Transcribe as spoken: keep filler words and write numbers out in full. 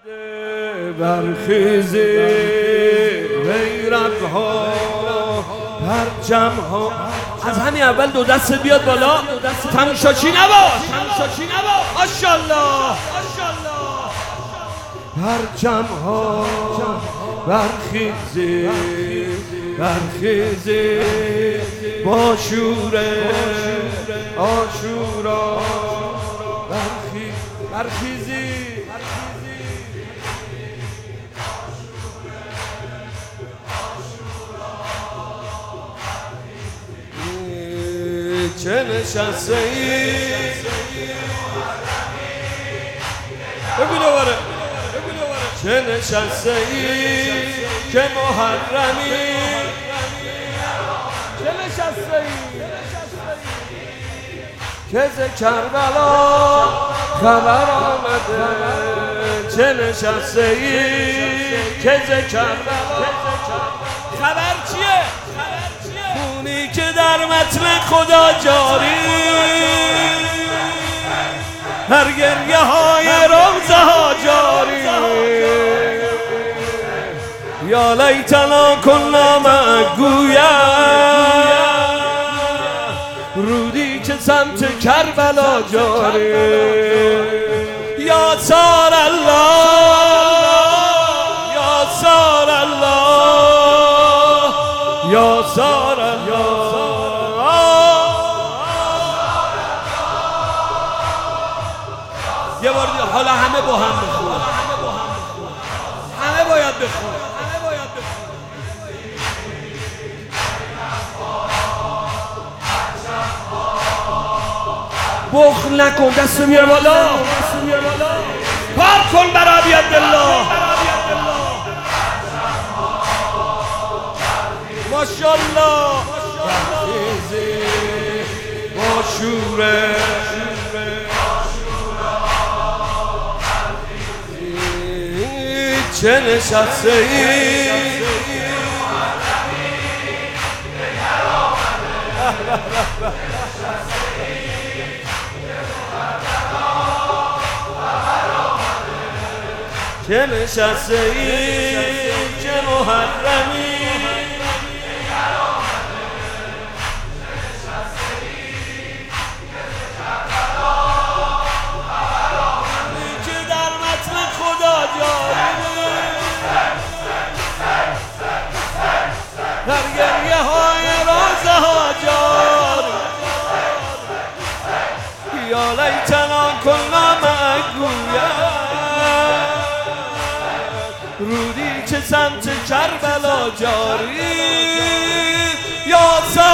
برخیزی بیرق ها پرچم ها. از همین اول دو دست بیاد بالا. تماشاچی نباش، تماشاچی نباش. ماشاءالله پرچم ها برخیزی برخیزی با شور عاشورا برخیزی چه نشسته ای بگو دوباره چه نشسته ای که محرمی چه نشسته ای که ز کربلا خبر آمده چه نشسته ای که ز کربلا خبر چیه خونی که در متن خدا جاری هر گریه های روزه ها جاری یا لیتنا کنا مگویا رودی که سمت کربلا جاری یا سار الله یا سار الله یا سار الله یه بار دیگه حالا همه با هم بخونن همه باید بخونن بخل نکن دست میار بالا پاک کن برای عبدالله ماشاءالله برخیزی با شوره چه نشسته ای چه نشسته ای چه محرمی که در متن خدا جاری در گریه های روزه ها جاری یا لیتنا کنا مگویا رودی که سمت کربلا جاری یا